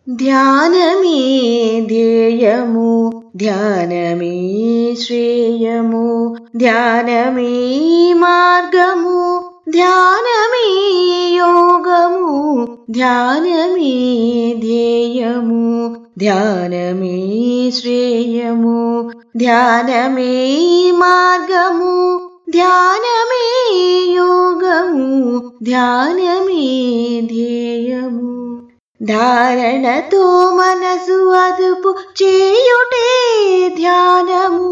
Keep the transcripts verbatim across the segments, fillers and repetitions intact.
ధ్యానమే ధ్యేయము ధ్యానమే శ్రేయము ధ్యానమే మార్గము ధ్యానమే యోగము ధ్యానమే ధ్యేయము ధ్యానమే శ్రేయము ధ్యానమే మార్గము ధ్యానమే యోగము ధ్యానమే ధ్యేయము. ధారణతో మనసు అదుపు చేయుటే ధ్యానము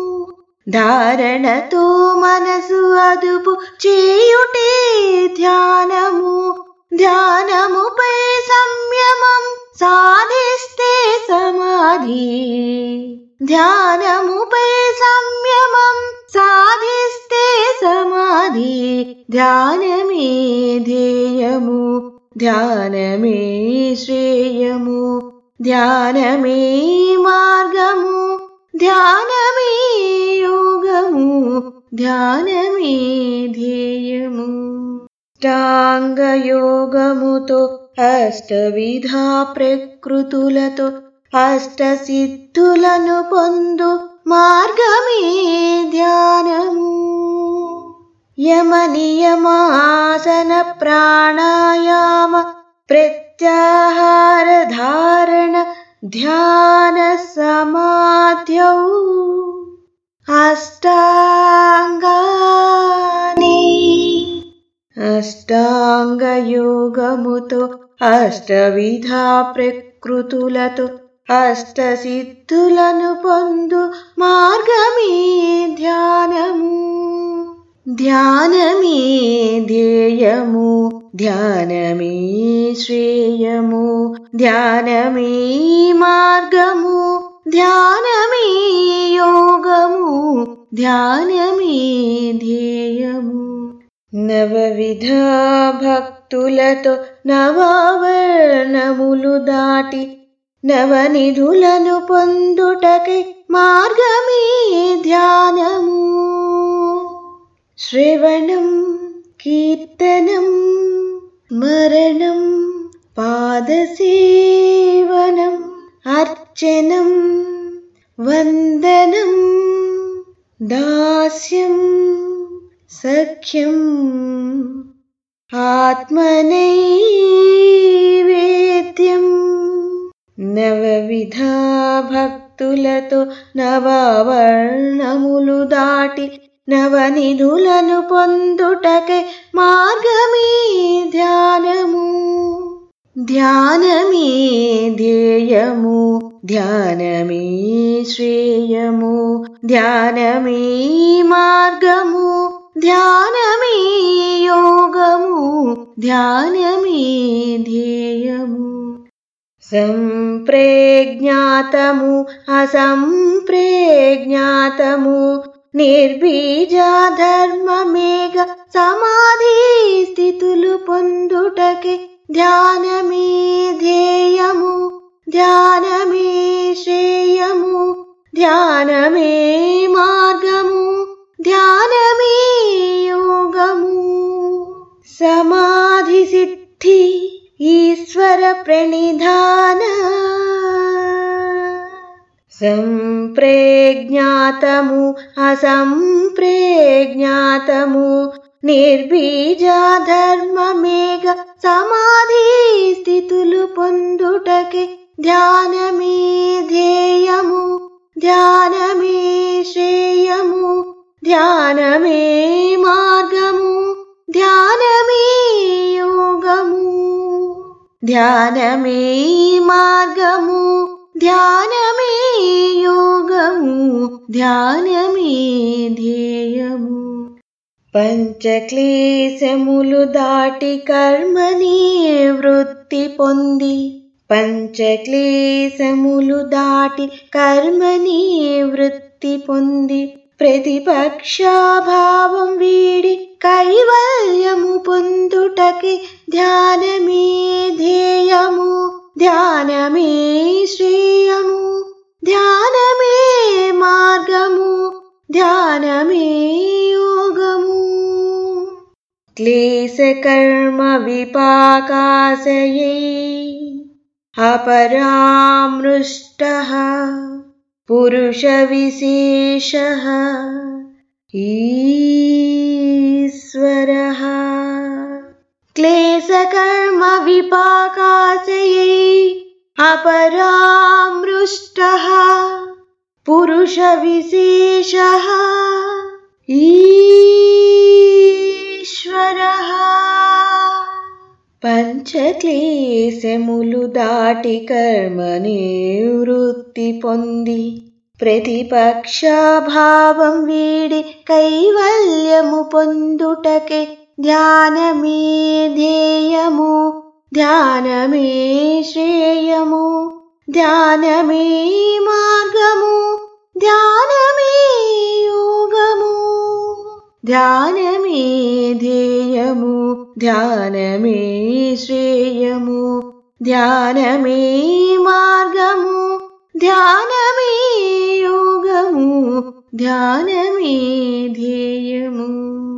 ధారణతో మనసు అదుపు చేయుటే ధ్యానము ధ్యానముపై సంయమం సాధిస్తే సమాధి ధ్యానముపై సంయమం సాధిస్తే సమాధి ధ్యానమే ధ్యేయము ధ్యానమే శ్రేయము ధ్యానమే మార్గము ధ్యానమే యోగము ధ్యానమే ధ్యేయము. అష్టాంగ యోగముతో అష్టవిధా ప్రకృతులతో అష్ట సిద్ధులను పొందు మార్గమే ధ్యానము. యమ నియమాసన ప్రాణాయామ ప్రత్యాహార ధారణ ధ్యాన సమాధ్యౌ అష్టాంగాని. అష్టాంగ యోగముతో అష్టవిధా ప్రకృతులతో అష్ట సిద్ధులను పొందు మార్గమే ధ్యానము. ధ్యానమే ధ్యేయము ధ్యానమే శ్రేయము ధ్యానమే మార్గము ధ్యానమే యోగము ధ్యానమే ధ్యేయము. నవవిధ భక్తులతో నవావర్ణములు దాటి నవనిధులను పొందుటకై మార్గమే ధ్యానము. శ్రవణం కీర్తనం మరణం పాదసేవనం అర్చనం వందనం దాస్యం సఖ్యం ఆత్మనైవేద్యం. నవవిధా భక్తులతో నవవర్ణములు దాటి నవనిధులను పొందుటకై మార్గమే ధ్యానము. ధ్యానమే ధ్యేయము ధ్యానమే శ్రేయము ధ్యానమే మార్గము ధ్యానమే యోగము ధ్యానమే ధ్యేయము. సంప్రజ్ఞాతము అసంప్రజ్ఞాతము నిర్బీజ ధర్మమేగ సమాధి స్థితులు పొందుటకే ధ్యానమే ధ్యేయము ధ్యానమే శ్రేయము ధ్యానమే మార్గము ధ్యానమే యోగము. సమాధి సిద్ధి ఈశ్వర ప్రణిధాన సంప్రజ్ఞాతము అసంప్రజ్ఞాతము నిర్బీజ ధర్మమేగ సమాధి స్థితులు పొందుటకే ధ్యానమే ధ్యేయము ధ్యానమే శ్రేయము ధ్యానమే మార్గము ధ్యానమే యోగము ధ్యానమే మార్గము ధ్యానమే యోగము ధ్యానమే ధ్యేయము. పంచక్లేశములు దాటి కర్మని వృత్తి పొంది పంచక్లేశములు దాటి కర్మని వృత్తి పొంది ప్రతిపక్షాభావం వీడి కైవల్యము పొందుటకి ధ్యానమే ధ్యేయము ధ్యానమే శ్రేయము ధ్యానమే మార్గము ధ్యానమే యోగము. క్లేశకర్మ విపాకాశయై अपरामृष्टः पुरुषविशेषः ईश्वरः क्लेशकर्मविपाकाशयै अपरामृष्टः पुरुषविशेषः ईश्वरः పంచక్లేశములు దాటి కర్మ నివృత్తి పొంది ప్రతిపక్షాభావం వీడి కైవల్యము పొందుటకే ధ్యానమే ధ్యేయము ధ్యానమే శ్రేయము ధ్యానమే మార్గము ధ్యానమే యోగము ధ్యానమే ధ్యేయము ధ్యానమే శ్రేయము ధ్యానమే మార్గము ధ్యానమే యోగము ధ్యానమే ధ్యేయము.